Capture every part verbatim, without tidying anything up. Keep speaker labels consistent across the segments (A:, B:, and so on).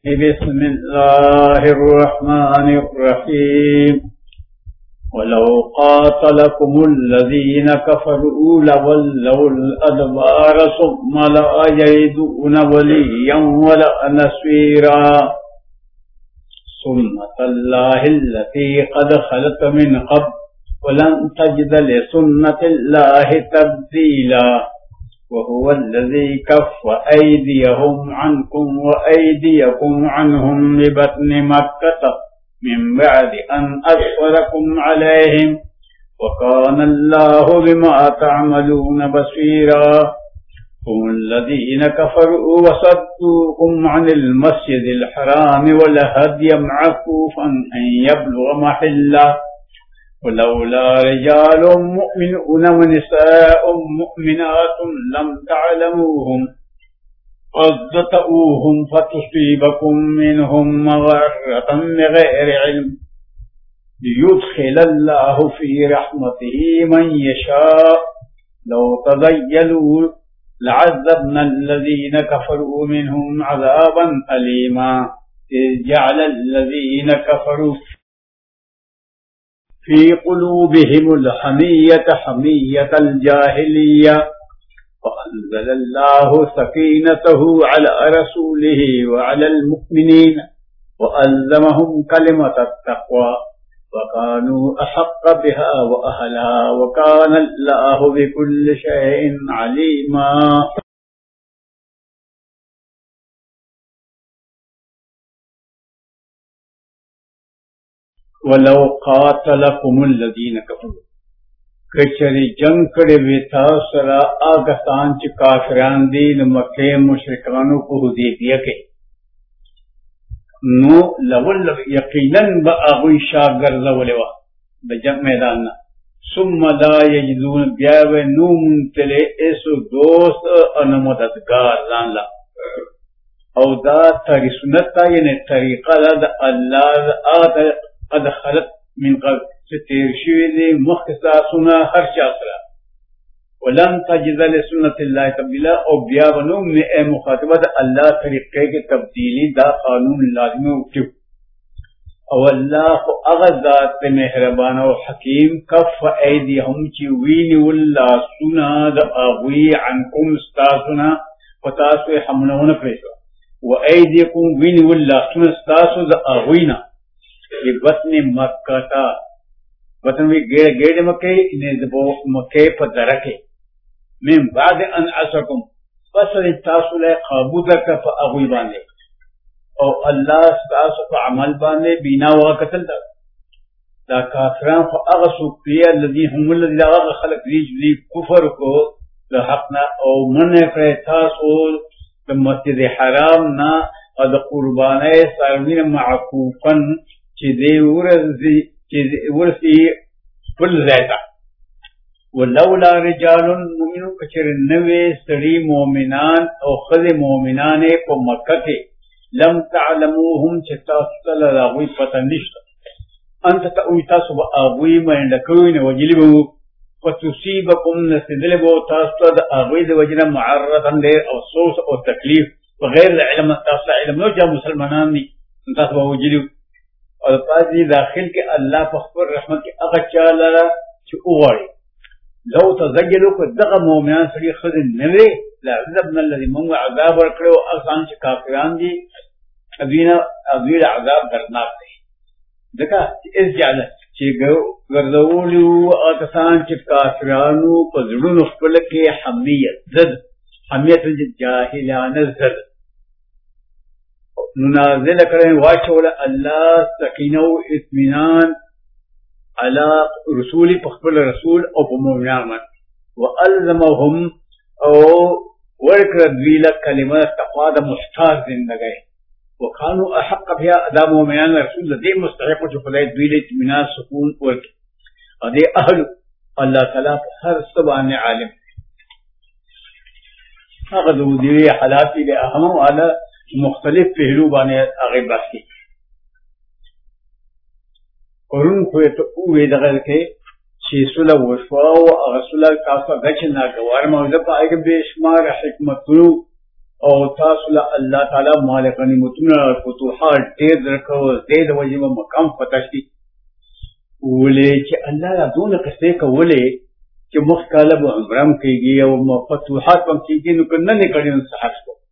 A: बिस्मिल्लाहिर्रहमानिर्रहीम। वलौ क़ातलकुम अल्लज़ीन कफ़रू लवल्लौल अदबार सुम्मा ला यजिदून वलिय्यन वला नसीरा। सुन्नतल्लाहिल्लती क़द ख़लत मिन क़ब्ल वलन तजिद लिसुन्नतिल्लाहि तब्दीला। वहुवल्लज़ी कफ़्फ़ ऐदियहुम अन्कुम व ऐदियकुम अन्हुम बिबत्नि मक्कत मिन बअदि अन अज़फ़रकुम अलैहिम वकानल्लाहु बिमा तअमलून बसीरा। हुमुल्लज़ीन कफ़रू वसद्दूकुम अनिल मस्जिदिल हराम वल हदय मअकूफ़न अन यबलुग़ महल्लह वलौला रिजालुम मुअमिनून व निसाउम मुअमिनातुन लम तअलमूहुम फ़ततऊहुम फ़तुसीबकुम मिनहुम मग़फ़िरतम बिग़ैरि इल्म लियुदख़िलल्लाहु फ़ी रहमतिही मन यशा। लौ तज़य्यलू लअज़्ज़बनल्लज़ीन कफ़रू मिनहुम अज़ाबन अलीमा। इज़ जअलल्लज़ीन कफ़रू फ़ी क़ुलूबिहिमुल हमिय्यत हमिय्यतल जाहिलिय्या फ़अंज़लल्लाहु सकीनतहु अला रसूलिही व अलल मुअ्मिनीन व अल्ज़महुम कलिमतत तक़वा व कानू अहक़्क़ बिहा व अहलहा व कानल्लाहु बिकुल्लि शैइन अलीमा। वलौ क़ातलकुमुल लज़ीन कफ़रू कचरी जंग करे वेता सरा आगसान च काफिरान दीन मक्के मुशरिकानों को हुदैबिया के नो लवल यकीनन बआगुई शागर लवलेवा बजम मैदान ना सुम्मा ला यजिदून ब्यावे नूम तले ऐसो दोस्त अनमददगार लानला औ दा तरी सुन्नत यानी तरीका दा अल्लाह आद अद खलत मिन क़ब्ल से तेर शुवे मुख्तसा सुना हर शासरा वलन तजिद लिसुन्नतिल्लाहि तब्दीला और ब्या बनो में ए मुखातबत अल्लाह तरीके के तब्दीली दा कानून लाज़िम उठ्यो और अल्लाह अग़ज़ात मेहरबान और हकीम कफ़ ऐदियहुम चिवीनी वल्ला सुना द अग़वी अनकुम स्तासुना पतासु हमनोन प्रेसो व ऐदियकुम वीनी वल्ला सुना स्तासु द अग़वीना ये बतने मक्का था बतन भी गेड़ गेड़ मक्के इन्हें दबो मक्के पर दरके मैं बाद अन असकुम फसल तासुले क़बूदा का पर अग़वी बांधे और अल्लाह तासु का अमल बांधे बिना हुआ कतल था दा काफिरान को अग़सु प्रिया लदी हुमुल्लज़ी अग़ खलक रीजली कुफर को लहक़ना और मन करे तासु मस्जिद हराम ना और कुर्बाने सरमीन मअकूफ़न चीज़े उर्ज़ी चीज़े उर्ज़ी फुल रहता वो लौला रिजालुन मुमिनुन कचर नवे सड़ी मोमिनान और खज़े मोमिनाने को मक्का के लम तअलमूहुम चिता सल्लल्लाहु पतनिश्त अंत तउता सुबह अबुई में लकवी ने वजिलबु फतुसीबकुम नसदिलबु तास्तद अबुई दे वजना मुअर्रदन दे अफसोस और तकलीफ बगैर इल्म तासा इल्म नो जा मुसलमानान नी तासा वजिलु और पाजी दाखिल के अल्लाह फखर रहमत के अगचाला छु उगाड़ी लौ तज़य्यलु को दगा मोमिनान सड़ी खज़ नवे लअज़बना الذي मन अज़ाब रखो असान च काफिरान जी अबीना अबीर अज़ाब दर्दनाक थे देखा इस जाल चे गर्दवलू असान च काफिरानु को जुड़न खपल के हमियत जद हमियत जाहिलान जद मुनाजिल करें वाशोल अल्लाह सकीना इत्मीनान अला रसूली पखबल रसूल और मोमिनान व अल्ज़महुम और वर्क रद्वीला कलिमा तक़वा द मुस्ताज जिंदगी व खानू अहक़्क़ बिहा अदा मोमिनान रसूल दे मुस्तहिक़ जो खुदाई द्वीले इत्मीनान सुकून वर्क अदे अहल अल्लाह ताला हर सबान आलिम अगदू दिवे हालाती ले अहम वाला मुख्तलिफ पहलू बाने आगे बाकी और उनको तो उवे दगल के शेसुला वशवा व अगसुला कासा गचना गवार मौजब आगे बेशुमार हिकमतुल او تاسو له الله تعالی مال غنیمتونه فتوحات ډېر درکو دې د وجې به مقام فتح شي ولې چې الله لا دونه قصې کولې چې مخ کاله به عمرم کېږي او فتوحات هم کېږي نو که نه نه کړي نو څه حق شو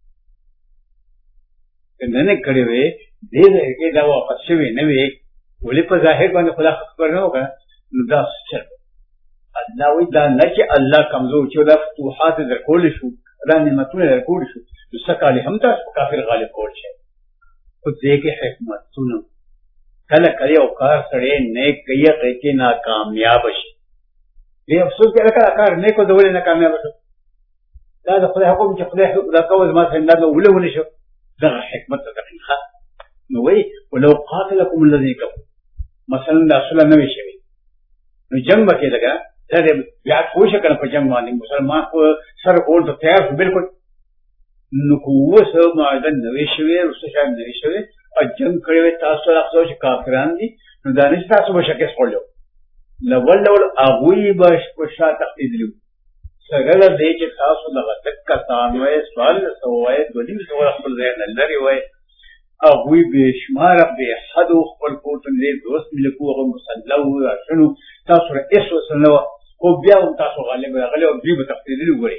A: که نه نه کړي وې دې ځای کې دا واپس شوې نه وې ولې په ظاهر باندې خدا خبر نه وکړه نو دا څه الله وایي دا نه چې الله کمزور چې دا فتوحات درکول شو دا نعمتونه درکول شو نو څه کالې هم تاسو کافر غالب کول شي خو دې کې حکمتونه کله کله یو کار سړی نیک کوي هغې کې ناکامیاب شي دې افسوس کې کله کار نیک و د ولې ناکامیاب شو دا د خدای حکم چې خدای دا کوه زما سره امداد ونه ونه شو دغه حکمت ته دقیقه نو وایي ولو قاتلکم الذین کفروا مثلا دا صلح نه وي شوي نو جنګ به کېدګه دا دې بیا پوه شه که نه په جنګ باندې مسلمان خو سر کول ته تیار شو بلکل نو که اوس معاهده نه وي شوې وروسته شاید نه وي شوې او جنګ کړی وی تاسو سره افسوس چې کافران دي نو دا نه چې تاسو به شکست خوړلی وو لول ډول هغوی به په شا تښتېدلي وو سره له دې چې تاسو دغه لږ کسان وئ څوارلس سوه وئ دوه نیم سوه خپل ځای نه لرې وئ هغوی بې شماره بې حدو خپل کور ته نږدې دوست ملکو هغه مسلح وو راشنو تاسو سره هېڅ وسله نه وه خو بیا هم تاسو غالب راغلي او دوی به تښتېدلي وګورئ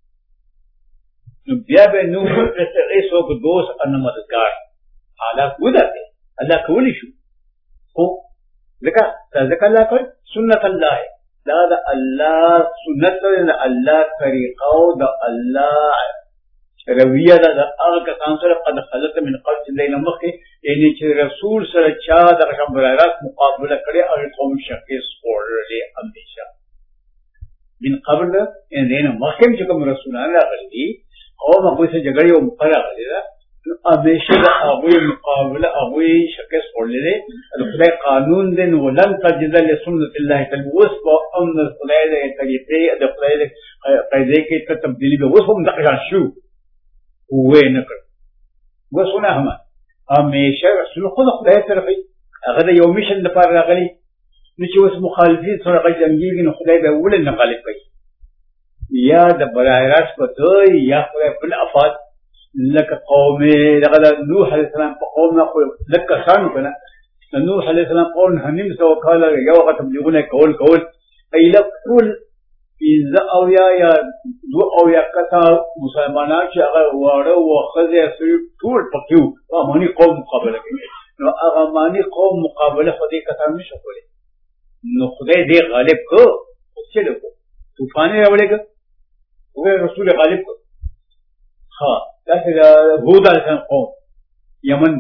A: نو بیا به نو هېڅوک دوست او نه مددګار حالات ودرته الله کولی شو خو ځکه ځکه الله کوي سنت الله دا د الله سنت د الله طریقه او د الله رویه ده د هغه کسان سره قد خلت من قبل چې دی نه مخکې یعنې چې رسول سره چا دغه شان براراست مقابله کړې او قوم شکست خوړلې همیشه من قبل یعنې دی نه مخکې چې کوم رسولان راغلي دي قوم هغوی سره جګړې او مقه راغلې ده همیشه د هغوی مقابله هغوی شکست خوړلی دی د خدای قانون دی نو ولن تجد لسنت الله تبدیلا اوس به هم د خدای د طریقې د خدای د قاعدې کې څه تبدیلي به اوس هم دغه شان شو وې نه کړ اوس ونه هم همیشه رسول خو د خدای طرف هغه د یو میشن لپاره راغلی نو چې اوس مخالفین سره هغه جنګېږي نو خدای به ولې نه غالب کوي یا د برای راست په دوی یا خدای بل افات لکه قوم دغه نوح علیه السلام په قوم نه خو لږ کسانو که نه د نوح علیه السلام قوم نهه نیم سوه کاله یو هغه تبلیغونه کول کول ایله ټول پنځه اویا یا دوه اویا کسه مسلمانان چې هغه واړه وو ښځې سړي ټول پکې وو په اماني قوم مقابله کوي نو هغه اماني قوم مقابله خو دې کسان نه شو کولی نو خدای دې غالب کړو خو څه وکړو طوفان یې راولېږه خدای رسول غالب کړو ها داسې د هود علیه السلام قوم یمن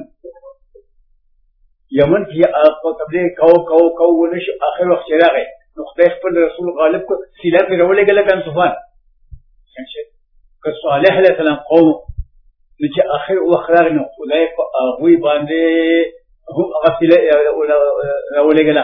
A: یمن کې تبلیغ کو کو کو ونه شو آخر وخت چې راغی نو خدای خپل رسول غالب کړ سیله پرې راولېږله که طوفان که صالح علیه السلام قوم نو چې آخر وخت راغی نو خدای په هغوی باندې هم هغه سیله راولېږله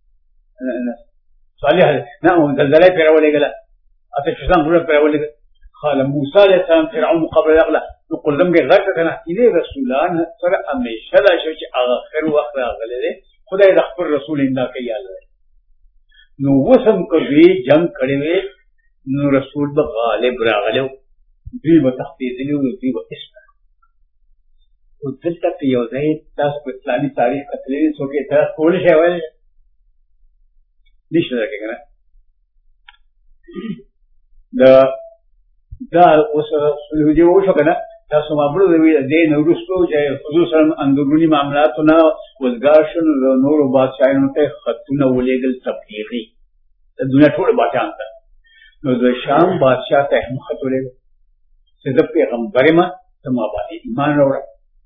A: صالح علیه نه زلزله پرې راولېږله اتش فشان غرونه پرې راولېږله قال موسی علیه السلام فرعون مقابله راغله نو قلم کې غږ کنه دې رسولان سره همیشه دا شو چې هغه آخر وخت راغلی دی خدای د خپل رسول امداد کوي یاد نو اوس هم که دوی جنګ کړی وی نو رسول به غالب راغلی دوی به تښتېدلي وو دوی به هېڅ نه خو دلته که یو ځای تاسو په اسلامي تاریخ کتلی څوک اعتراض کولی شي ویلی نشته درکې که نه د دا اوس حجې وشو که نه تاسو معبلو دې نه وروستو چې خصوصا اندروني معاملاتو نه وزګار شو نو د نورو بادشاهانو ته خطونه ولېږل تبلیغي د دنیا ټولو بادشاهانو ته نو د شام بادشاه ته هم خط ولېږل چې زه پیغمبر یم ته ما باندې ایمان راوړه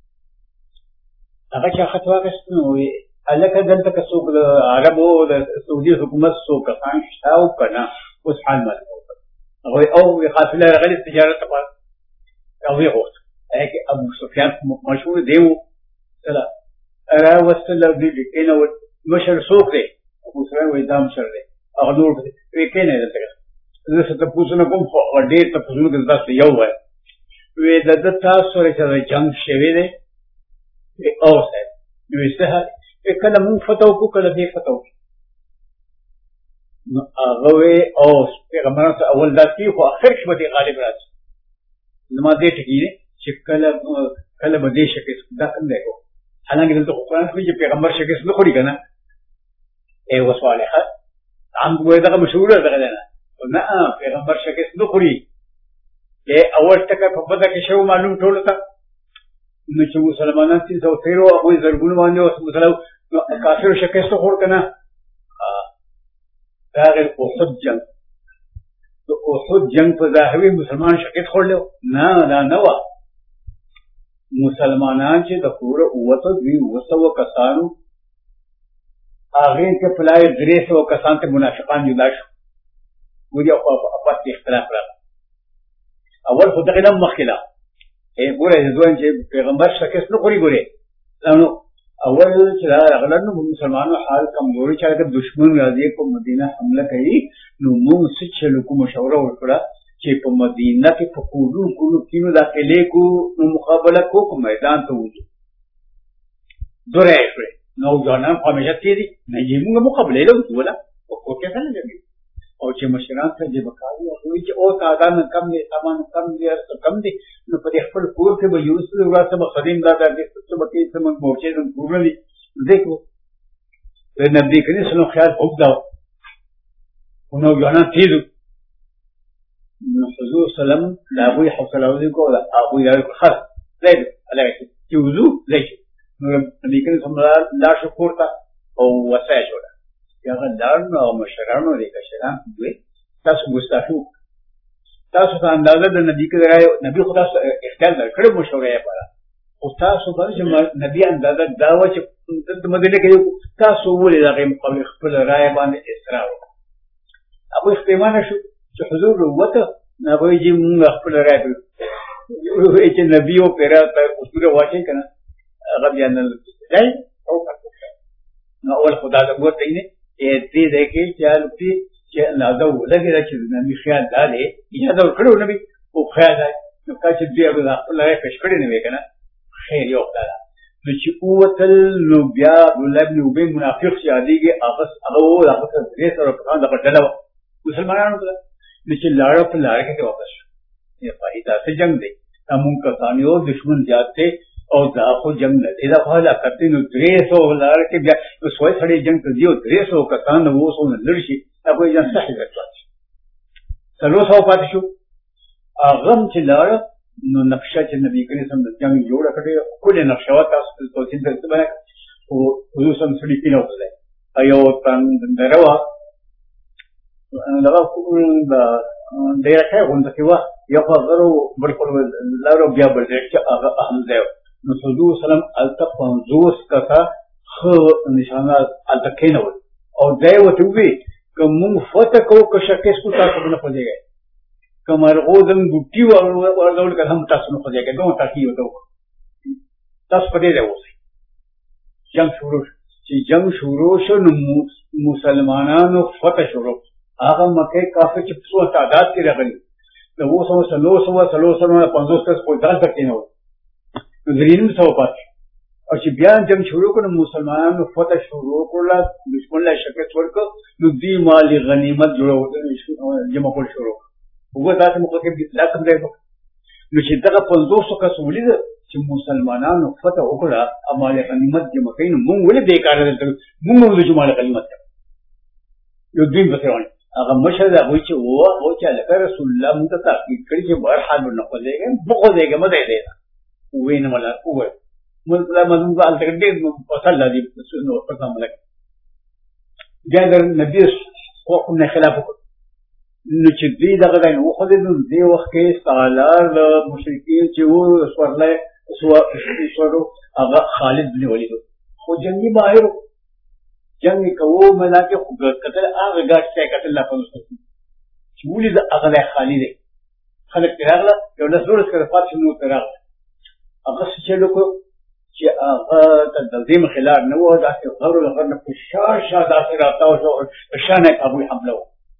A: هغه چا خط واخیست نو هلکه دلته که څوک د عربو د سعودي حکومت څوک کسان شته او که نه اوس حال معلوم هغوی او قافله راغلې تجارت لپاره هغوی غوښت هغې ابو سفیان مشهور دی و راوستل دوی دې کېنول مشر څوک دی ابو سفیان وایي دا مشر دی هغه نور ویې کېنئ دلته زه څه تپوسونه کوم خو ډېر تپوسونه که تاسو یو وایم ویې د ده تاسو سره چې جنګ شوی دی او صاحب نو ویې څه حال کله مونږ فتح وکړو کله دې فتح وکړو نو هغه وی او پیغمبرانو ته اول دا کېږي خو اخر کې به دې غالب را شي زما دې ټکي دی چې کله کله به دې شکست دا څنګه کو حالانکه دلته قرآن کې چې پیغمبر شکست نه خوري کنه اے وصالحه عام وای دا مشهور ده نه نه پیغمبر شکست نه خوري اے اول ټکه په بده کې شو معلوم ټول تا نو چې مسلمانان چې زو تیرو او زرګونو باندې اوس مسلمان کافر شکست خور کنه دا غیر احد جنگ تو احد جنگ په ظاهري مسلمان شکست خورلو نه نه نه وا مسلمانان چې د پوره اوته دوی وسو کسانو هغه کې پلای درې سو کسان ته منافقان جدا شو ګوري او په پاتې اختلاف راغی اول خو دغه نم مخکله اے ګوره ځوان چې پیغمبر شکست نه خوري ګوره نو اول چې راغلل نو مسلمانانو حال کمزوري چې اگر دشمن راځي په مدینه حمله کوي نو موږ څه چلو کوم مشوره وکړه چې په مدینه کې په کورو کورو کینو داخلي کو نو مقابله کو په میدان ته وځو دوره یې نو ځانم همیشه تیری نه یې موږ مقابله له ولا او کې څنګه لګي او چې مشران ته دې وکړي او چې او تعداد کم دي سامان کم دي ارته کم دي نو په خپل کور کې به یو څه ورته به خدیم دا د څه به کې څه مورچې د کورونه دي دیکھو د نبی کریم صلی الله علیه وسلم خیال وکړه نو ځان تیرو نو حضور سلام دا ابو حوصله ودی کو دا ابو یې خر زید علیه چې وضو زید نو نبی کریم صلی الله علیه وسلم لا شکر تا او وسای جوړه یا غندار نو مشرانو دې کشران دوی تاسو ګستاخو تاسو ته اندازه د نبی کریم نبی خدا اختیار کړو مشوره یې پاره او تاسو باندې نبی اندازه دا و چې د مدینه کې تاسو ولې دغه مقابل خپل رائے باندې اصرار وکړ ابو اختیمانه شو چې حضور وته نبی جی موږ خپل رائے وکړو چې نبی او پیرا ته اصول واچي کنه هغه بیا نه ځای او نو اول خدا له ورته نه دې دې کې چې الپی چې اندازه ولګي چې نبی خیال داله اجازه ورکړو نبی او خیال نو کاچ دې هغه خپل رائے پېښ کړی نه وکنه خیر یو خدای نو چې قوتل نو بیا ولاب نو به منافق شاديږي اغس هغه هغه دې سره په خان د بدل مسلمانانو ته نو چې لاړ په لار کې واپس یې فائدہ څه جنگ دی همون کسانیو دشمن جاتے او دا خو جنگ نه دی دا حاله کته نو درې سو لار کې بیا سوې سړي جنگ ته دیو درې سو کسان وو سو نه لړشي هغه یې صحیح راځي څلور سو پاتې شو اغم چې لاړ نو نقشه چې نبی کریم صلی الله علیه وسلم جنگ جوړ کړی کله نقشه تاسو ته توصیل درته باندې او حضور صلی الله علیه وسلم پیلو کړل ایو تن دروا لغه کوم دا ډیر ښه غونډه کې وا یو غرو برکول لارو بیا بل چې هغه اهم دی نو حضور صلی الله علیه وسلم الته پنځوس کته خو نشانه الته کېنول او دای وته وی کوم فتح کو که شکه کو تاسو نه پدېږي کمر غوزم ګټي ورول کله هم تاسو نه پدېږي دوه تاکي وته تاسو پدې دی اوسئ جنگ شروع چې جنگ شروع شو نو مسلمانانو فتح شروع هغه مکه کافر چې څو تعداد کې راغلي نو وسو سلو سو سلو سلو پنځوس کس په ځان تک نه و زرینم سو پات او چې بیا جنگ شروع کړو مسلمانانو فتح شروع کړل دشمن له شکست ورکړ نو دی مال غنیمت جوړول جمع کول شروع وګورئ تاسو مخکې لا کوم دی نو چې دغه پنځوس کس ولید چې مسلمانانو فتح وکړه امال غنیمت جمع کین مونږ ولې بیکاره دي مونږ ولې جمع غنیمت یو دین بسرونه هغه مشه دا وای چې و او چې لکه رسول الله موږ ته تاکید کړی چې بهر حال نه خوځيږي بغو دیګه مده دی وینه مله وای موږ لا موږ په تل دې په صلی الله علیه وسلم په کومه لکه ګاندر نبی خو کوم نه خلاف وکړ نو چې دې دغه دی نو خو دې نو دې وخت کې سالار مشرکین چې وو سوړلې سو سوړو هغه خالد بن ولید خو جنگي ماهر جنگ کوو ملاکه خو کتل هغه ګاټ څه کتل لا په وسط چې ولې د هغه خالی دی خلک راغله یو له زور سره پاتې نو راغله هغه چې لکه چې هغه د دې مخالف نه و دا چې غرو غر نه په شاشه داسې راځاو شو شانه ابو حمله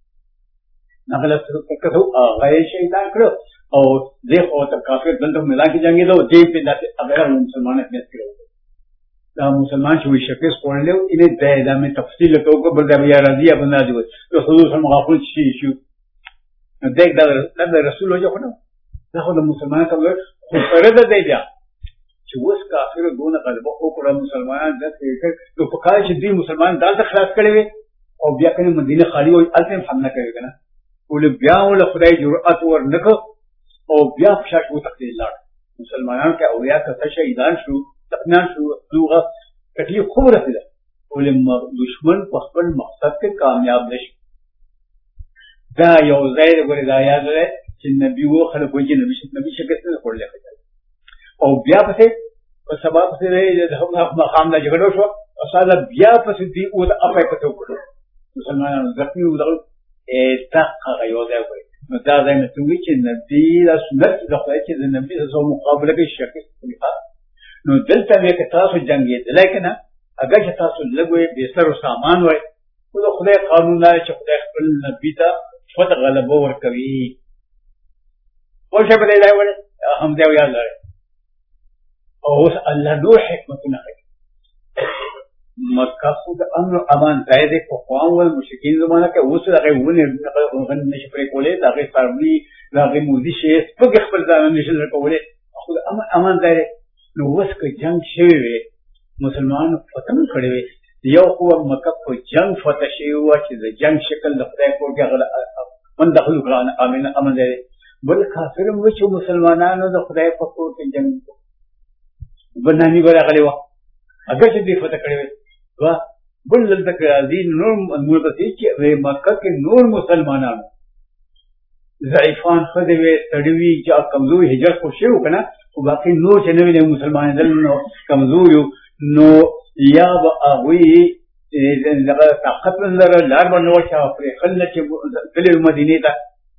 A: نغله څه کړو هغه شیطان کړو او دې خو ته کافر دلته ملاکه جنگي دو دې په داسې هغه مسلمانانو کې کړو دا مسلمان چې وي شکست کولو اله د ادمه تفصیل کوو بل دا بیا راځي ابو ناجي و حضور صلی الله علیه وسلم شي شو دغه دا رسول الله خو دا خو د مسلمانانو ته فرد دی بیا چې اوس کافر دونه غلبه وکړه مسلمانان داسې نو په کال چې دوی مسلمان دلته خلاص کړي وي او بیا کنه مدینه خالی وي هلته هم حمله کوي کنه ولې بیا ول خدای جرأت ورنکړ او بیا فشاش وتقتل لاړ مسلمانان کې اولیا ته شهیدان شو تقنان شو لوغه تکلیف خو رسیده ولې دشمن په خپل مقصد کې کامیاب نشي دا یو ځای ورې دا یاد لري چې نبی و خلک وایي نبی نبی شکست نه کړل او بیا پسې په سبا پسې د مقام د جګړو شو او ساده بیا پسې دی او د افای پته وکړو مسلمانانو زخمي و دغه اتقا یو ځای وایي نو دا ځای نه څنګه چې نبی د سنت د خدای چې د نبی سره مقابله کې شکست نو دلته یې که تاسو جنگي دلای کنه اگر چې تاسو لګوي به سر سامان وای خو د خدای قانون لري چې خدای خپل نبی ته فتح غلبه ورکوي او څه په دې ځای وله هم دی یاد لري او اوس الله نور حکمتونه کوي مکه خو د امن امان ځای دی په قوم ول مشکین زمانہ کې اوس هغه ونه نشي پرې کولای دا غي فرمي دا غي مودي شي په خپل ځان نشي کولای خو د امن امان ځای نو اوس که جنگ شوی وي مسلمانانو فتح کړی وي یو خو مکه په جنگ فتح شوی و چې د جنگ شکل د خدای کور کې غل من دخل قرآن امن امن دی بل کافر مو چې مسلمانانو د خدای په کور کې جنگ بنامي ورغلی و اگر چې دې فتح کړی وي وا بل دلته کې دین نور نور د چې مکه کې نور مسلمانانو ضعیفان خدای وي تړوي چې کمزوري هجرت خو شي وکنه او باقي نور چې نوې مسلمانان دل نو کمزوري نو یا به هغوی دغه طاقت نه لرل لار به نه وچا پرې خلک چې تلل مدینې ته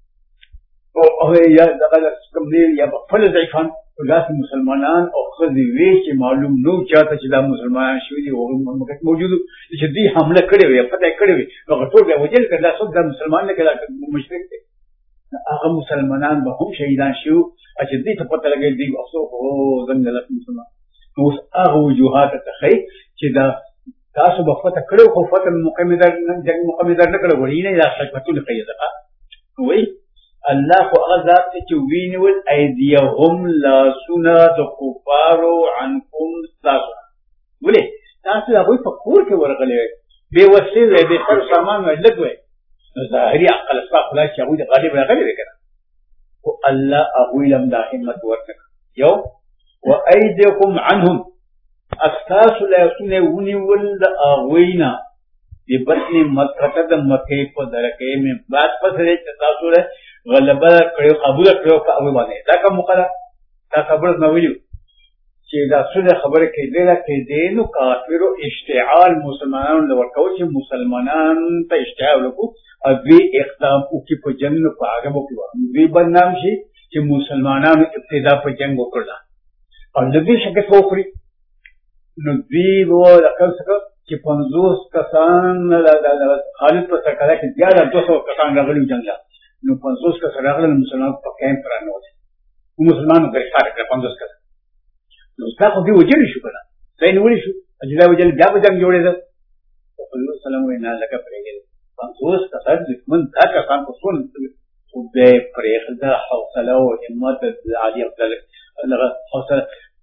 A: او یا دغه کوم دی یا به خپل ضعیفان داسې مسلمانان او ښځې وي چې معلوم نه و چاته چې دا مسلمانان شوي دي هغوی موجود وو چې دوی حمله کړې وي فتح یې کړې وي نو هغه ټول بیا وجل کړه دا څوک دا مسلمان نه کړه مشرک دی هغه مسلمانان به هم شهیدان شو چې دې ته پته لګېږي دوی افسوس او څنګه لاس مسلمان نو اوس هغه وجوهات ته ښایي چې دا تاسو به فتح کړو خو فتح مقامدار جنګ مقامدار نه کړو وړي نه دا حکمتونه ښایي دغه وایي الله خو هغه ذات چې وینول ایدیهم لاسونه د کفارو عنکم ستاسو ولې تاسو هغوی په کور کې ورغلی وئ بې وسلې وئ بې سر سامان وئ لږ وئ نو ظاهري عقل ستا خدای چې هغوی د غالب راغلی وئ که نه خو الله هغوی لم دا همت ورکړه یو و ایدیکم عنهم استاسو لاسونه ونیول د هغوی نه ببطن مکه د مکې په درکې من بعد پس دی چې تاسو له غلبه کړو قبول کړو په هغوی باندې دا کوم مقرره دا خبره نه ویلو چې دا څه خبره کېدې ده کېدې نو کافرو اشتعال مسلمانانو له ورکو چې مسلمانان ته اشتعال وکړو او دوی اقدام وکړي په جنګ نو په هغه وکړو دوی بدنام شي چې مسلمانانو ابتدا په جنګ وکړله او د دې شکست وکړي نو دوی به رقم څه چې پنځوس کسان خالد په سرکاره کې بیا د دوه سوه کسان راغلي جنګ له نو پنځوس کسان راغلل مسلمانان په کیمپ راننوتل مسلمانانو ګرفتار کړه پنځوس کسان نو ستا خو دوی وجلي شو که نه دا یې نیولي شو اجلا وجل بیا به جنګ جوړېده پیغمبر سلام وایي نه لکه پرېږدي پنځوس کسان دښمن دا کسان په څونه خو بیا یې پرېښده حوصله او همت عالي دغه حوصله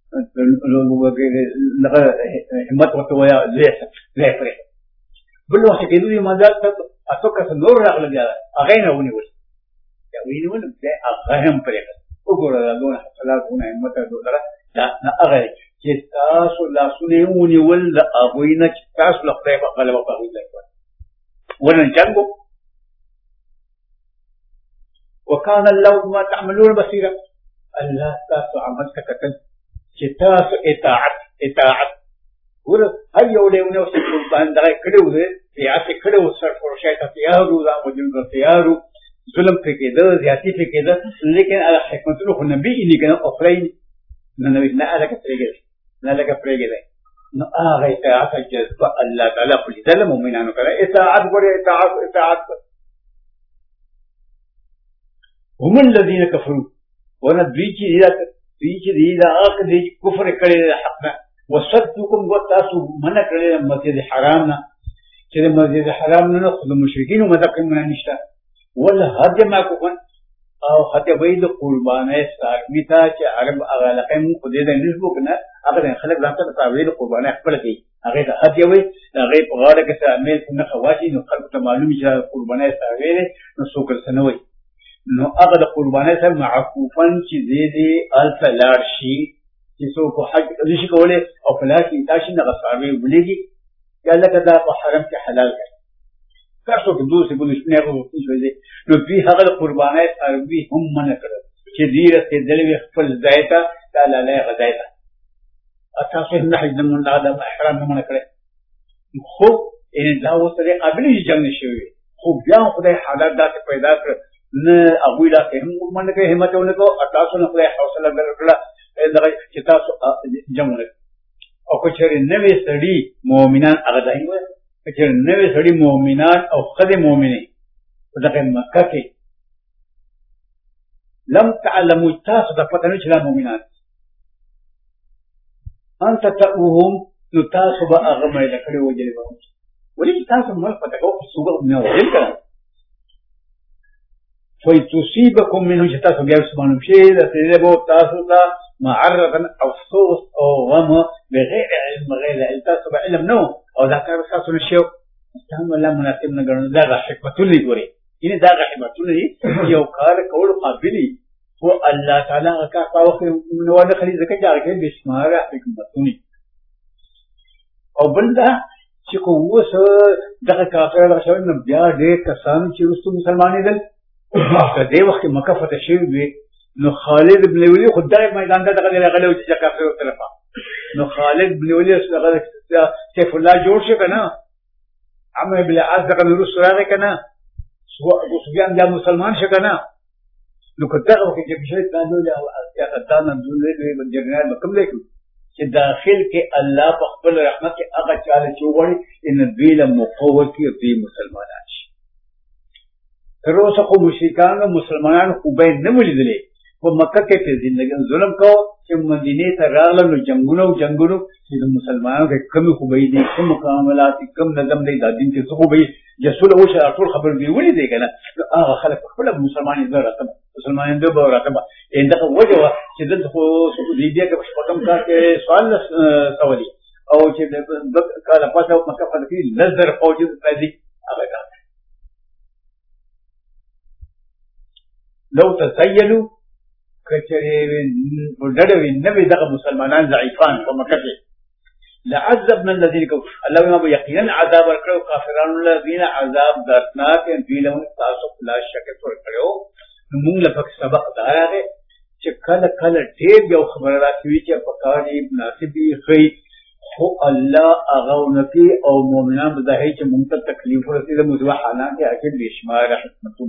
A: دغه همت ورته وایه زه یې پرېښده بل وخت کېدو دې مازال ته اتو کسه نور راغله بیا هغه یې نه ونیول بیا ونیول بیا هغه هم پرېښده وګوره دا دونه حوصله دونه همت دونه دا نه هغه چې تاسو لاسونه یې ونیول د هغوی نه چې تاسو له خدای په غلبه په هغوی ځای کړل ونه جنګ وکان الله بما تعملون بصیرا الله تاسو عمل ته کتل چې تاسو اطاعت اطاعت ګوره هر یو له یو نه باندې دغه کړی و دی اطاعت یې کړی و سرفروشۍ ته تیار و دا مجرم ته تیار و ظلم پرې کېده زیاتي پرې کېده لیکن هغه حکمتونه خو نبي یې کنه اخرى نه نبي نه لکه پرېږدي نه لکه پرېږدي نو هغه اطاعت جذبه الله تعالی خو لیدل مؤمنانو کړه اطاعت ګوره اطاعت اطاعت هم الذين كفروا ونبي چې دوی چې دی دا هغه دی کفر کړی د حق نه وصدتكم وتاسو منع کړی د مسجد حرام نه چې د مسجد حرام نه خو د مشرکینو مذهب کې منع نشته ولا هر جمع کوون او حتى ويد قربانه ساروي ته چې عرب هغه لقم خو دې د نسبو کنه هغه خلک ځانته تعویل قربانه خپل کوي هغه ته حتى وي هغه په غاړه کې تعامل نه خواشي نو خلک ته معلومي چې قربانه ساروي نو څوک سنوي نو هغه د قربانه سره معکوفن چې دې دې الف لاړ شي چې څوک حج نشي کولای او فلاکي تاسو نه غساوي ولېږي یا لکه دا په حرم کې حلال کړي تاسو په دوه څه بولې نه غوښتل شوی نو په هغه قربانای ساروي هم منع کړ چې دې رسې دلوي خپل ځای ته دا لاله غځای ته تاسو نه حج من د احرام منع کړ خو ان دا وسره قابل جنگ شوی خو بیا خدای حالات داسې پیدا کړ نه هغه لا هم منع کړ همت ونکو تاسو نه خدای حوصله درکړه دا چې تاسو جمع او کچره نوې سړي مؤمنان هغه دایمه کچره نوې سړي مؤمنان او خدای مؤمنه په دغه مکه کې لم تعلموا تاسو د پته نه چې مؤمنان انت تقوهم نو تاسو به هغه مې لکړي وځي ولې تاسو مل پته کو څوګه نه ویل کړه فیتصيبكم منه چې تاسو بیا سبحانه شي د دې بو تاسو ته معرضا او حسوس او غم بغیر علم غیر علم تاسو به علم نو او دا کار تاسو نشو استعمال الله مناسب نه ګڼل دا حکمتونه دي یعنی دا حکمتونه دي یو کار کول قابلی هو الله تعالی کا پاوخ نو نه خلی زکه جارګه بشمار حکمتونه او بندا چې کوم څه دغه کافر راځي نو بیا دې کسان چې رسو مسلمانې دل په دې وخت مکه فتح شوی وي نو خالد بن ولید خدای میدان ته دغه غلو چې کافر طرفه نو خالد بن ولید هغه سیف الله جوړ شو کنه عمرو بن العاص دغه رسول راغی کنه سو ابو سفیان دا مسلمان شو کنه نو کته وکړي چې بشری باندې له یا قطان عبدالله بن جنرال کوم لیکو چې داخل کې الله په خپل رحمت کې هغه چاله چوغړي ان دوی له مقوت کې دوی مسلمانان شي تر اوسه خو مشرکان او مسلمانان خو به نه ولیدلې په مکه کې په ژوند ظلم کو چې مدینه ته راغله نو جنگونو جنگونو چې مسلمانانو کې کم خو به دي کوم معاملات کم نظم دی د دین کې څه خو به جسول او شه ټول خبر دی ولې دی کنه هغه خلک خپل مسلمانان زړه راته مسلمانان د به راته انده وجه چې د خو دې دې کې په کوم کار کې سوال سوالي او چې د کله پاتو مکه په کې نظر فوج راځي هغه لو تسيلوا کچری ودړوي نبي دغه مسلمانان ضعیفان په مکه کې لعذبنا الذين كفروا الله ما يقينا عذاب ورکړو کافرانو الذين عذاب دردناک دي له تاسو لا شک ورکړو موږ له پک سبق دارغه چې کله کله ډېر یو خبره راځي چې په کاري مناسبي خي خو الله هغه نبي او مؤمنان به ځای چې موږ ته تکلیف ورسېده موږ حالات کې اکه بشمار رحمتون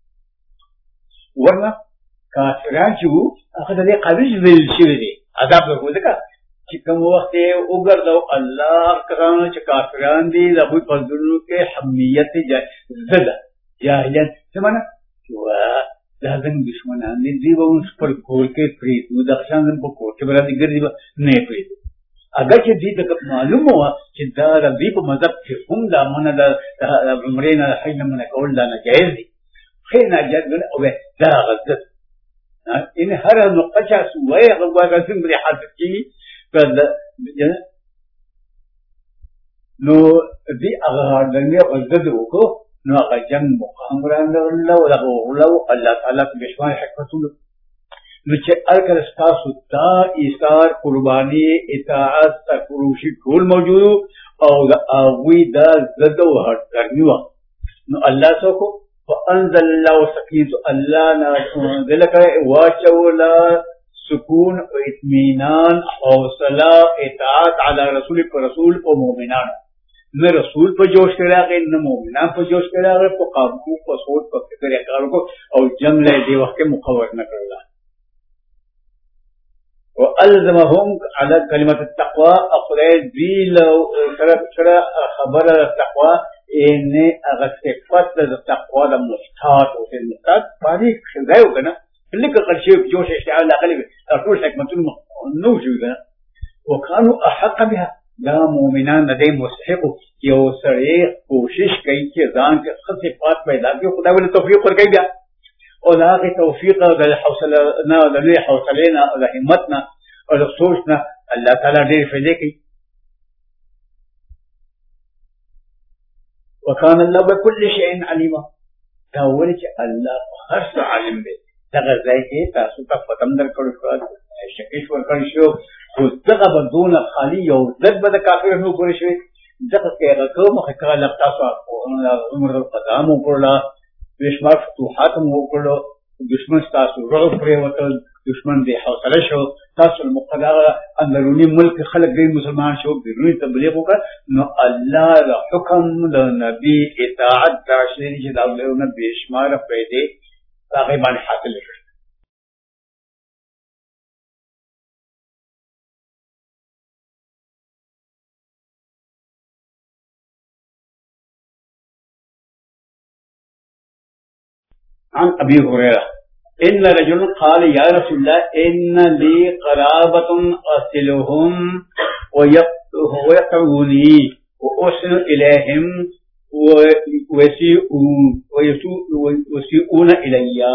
A: ورنه کافران چې وو هغه د دې قابل ویل شوی دی عذاب ورکوي ځکه چې کوم وخت یې وګرځاو الله کرانو چې کافران دي د خپل پردونو کې حمیت زده جاهلیت څه معنا وا لازم دشمنان دي به اوس پر کول کې پری نو د ښان په کول کې برابر ګرځي نه پری اگر چې دې ته معلومه و چې دا د دې په مذهب کې هم دا منه د عمرې نه حج نه منه کول دا نه جایز دي خیر نه جایز او دا غلط ان هر نقطه چې سوې هغه غواړم چې حاصل کیږي نو دې هغه دنګه غزد وکړو نو هغه جنگ مقام راند الله ولا الله الله تعالی په بشمار حکمتونو نو چې الکل تاسو تا ایثار قرباني اطاعت تکروشي ټول موجود او هغه دا زد او هټنیو نو الله څوک فانزل الله سکینه الله نازل کړي واچولا سکون او اطمینان او صلاح اطاعت علی رسول پر رسول او مؤمنان نه رسول په جوش کې راغی نه مؤمنان په جوش کې راغی په قابو په صوت په فکر یې کار وکړ او جنگ له دې وخت کې مقاومت نه کړل او الزمهم على كلمه التقوى اقرای دی لو سره سره خبره التقوى ان هغه صفات د تقوا د مستحق او د مستحق باندې ځای وکنه لکه قرشي جوش اشتعال عقلي ټول حکمتونه نو جوړه وکانو احق بها دا مؤمنان د مستحق یو سره کوشش کوي چې ځان کې خصيفات پیدا کړي خدای ول توفیق ورکړي بیا او د هغې توفیق او د حوصله نه او د لوی حوصلې نه او د همت نه او د سوچ نه الله تعالی ډېرې فایدې کوي. وکان الله بكل شيء عليما. دا ولې چې الله په هر څه عالم دی. دغه ځای کې تاسو ته فتم درکړو شو شکیش ورکړی شو خو دغه به دونه خالي یو ضد به د کافر نه پورې شوی دغه کې هغه کوم مخکې لږ تاسو عمر القضا مو وکړله بېشمار فتوحات مو وکړلو دشمن ستاسو رعب پرېوتل دشمن دې حوصله شو تاسو المقدره اندروني ملک خلک ډېر مسلمان شو بیروني تبلیغ وکړ نو الله د حکم د نبي اطاعت دا شی چې دا له بېشماره فایدې هغې باندې حاصل شو. عن ابي هريره ان رجل قال يا رسول الله ان لي قرابه اصلهم ويقطعوني واحسن اليهم ويسيئون الي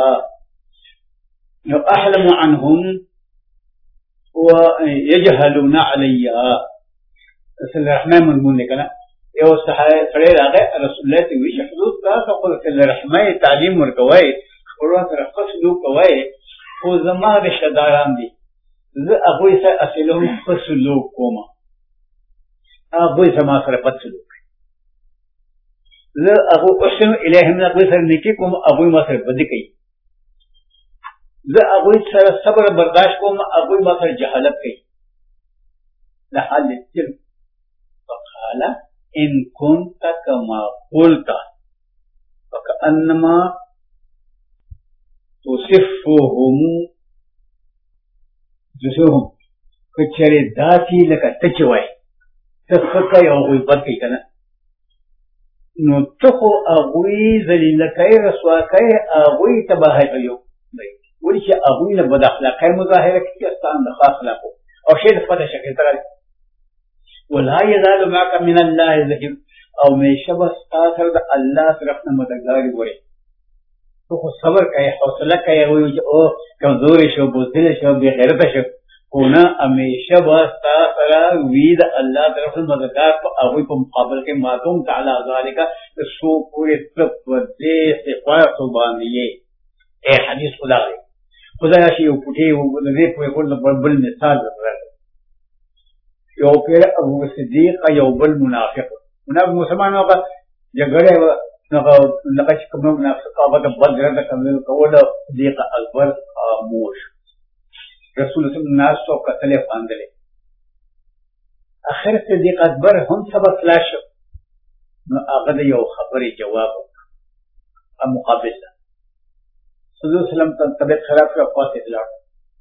A: احلم عنهم ويجهلون علي. رسول الرحمن مضمون کنا یو سړی راغی رسول الله ته وی چې حدود تاسو خو د رحمه تعلیم ورکوئ خپلوان سره ښه سلوک کوئ خو زما رشته داران دي زه هغوی سره اصلهم ښه سلوک کوم هغوی زما سره بد سلوک کوي زه هغو احسن الیهم هغوی سره نیکي کوم هغوی ما سره بدي کوي زه هغوی سره صبر برداشت کوم هغوی ما سره جهالت کوي د حال تل فقال إن كنت كما قلت فكأنما تصفهم تصفهم کچره داتی لکه تچوي تخکه یو غوي بد کوي کنه نو تخو اغوي ذلیل کوي رسوا کوي اغوي تباهي کوي ولې چې اغوي نه بد اخلاقه مظاهره کوي استان د خاص اخلاقو او شی د خپل شکل تر ولا يزال معك من الله ذهب او میشبه ستاسو د الله طرف نه مددګاری وړي تو خو صبر کوي حوصله کوي او کمزوري شو بوزدل شو بے غیرت شو کو نه همیشه به ستاسو وی د الله طرف نه مددګار په هغه په مقابل کې ماتوم تعالی ذالک سو پورې طرف ورته صفات باندې اے حدیث خدا دی خدای شي او پټي او دې په کول بل مثال ورته you Pir Abu Siddiq you بل منافق منافق مسلمان هغه جګړه نو لکه چې کوم منافق هغه د بدر د کوم کوله صدیق اکبر خاموش رسول الله الناس تو قتل باندې اخر صدیق اکبر هم سبق لاش نو هغه د یو خبرې جواب ام مقابل صلی الله علیه وسلم ته طبيعت خراب شو فاصله لاړ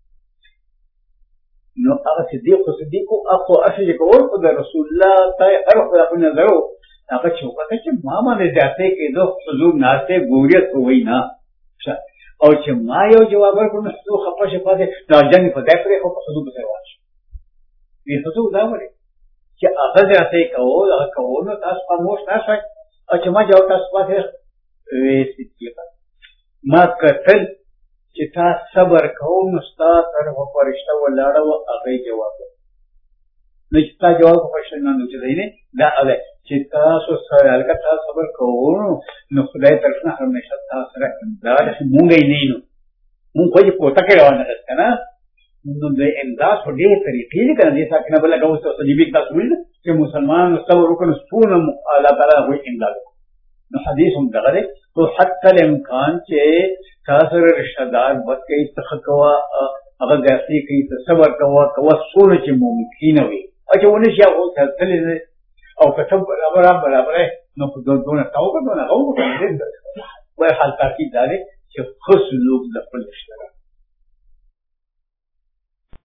A: نو هغه صدیق خو صدیق اخو اصلي کول خو د رسول الله ته ارخ په نظر هغه چې وکړه چې ما باندې ذاته کې دوه حضور ناشته ګوريت وای نه او چې ما یو جواب ورکړم نو خپه شي پاتې دا جنګ په دای پرې خو په حضور سره واش وی حضور دا وړي چې هغه ذاته کول هغه کول نو تاسو خاموش نه شئ او چې ما جواب تاسو پاتې وی صدیق ما کتل چې تا صبر کوم نو ستا طرف فرشته ولاړه و هغې جواب نو چې تا جواب فرشته نه نو چې دی نه دا هغه چې تاسو سره هلکه تا صبر کوو نو خدای طرف نه همیشه تا سره امداد مونږ یې نه نو مونږ خو یې کوټه کې روانه ده که نه نو د امداد خو ډېرې طریقې دي که نه دې ساه کې نه بله کوو صلیبي تاسو ویل چې مسلمان صبر وکړو نو څونه الله تعالی هغوی امداد وکړو نو حدیث هم دغه دی تو حتی الامکان چې تاسو رشتہ دار بد کوي څه کوا هغه ګاسي کوي ته صبر کوا کوا څونه چې ممکن وي او چې ونه شي هغه تللی او کتب برابر برابر نو په دونه تاو په دونه او په دې وای حال تاکید دی چې خص لوګ د خپل اشتراک